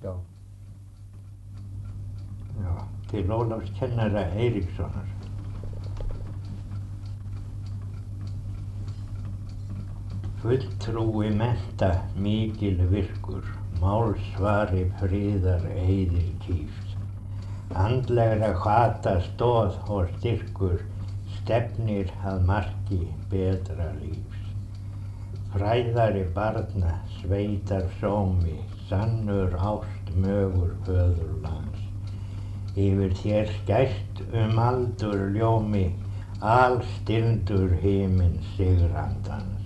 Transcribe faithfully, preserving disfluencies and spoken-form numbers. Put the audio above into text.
Já. Já, til Ólafs kennara Eiríkssonar. Fulltrúi mennta mikil virkur, málsvari friðar eyðir kýs. Andlegra hvata stoð og styrkur, stefnir að marki betra lífs. Fræðari barna, sveitar sómi, sannur ást mögur föðurlands. Yfir þér skært um aldur ljómi, alstirndur himinn sigrandans.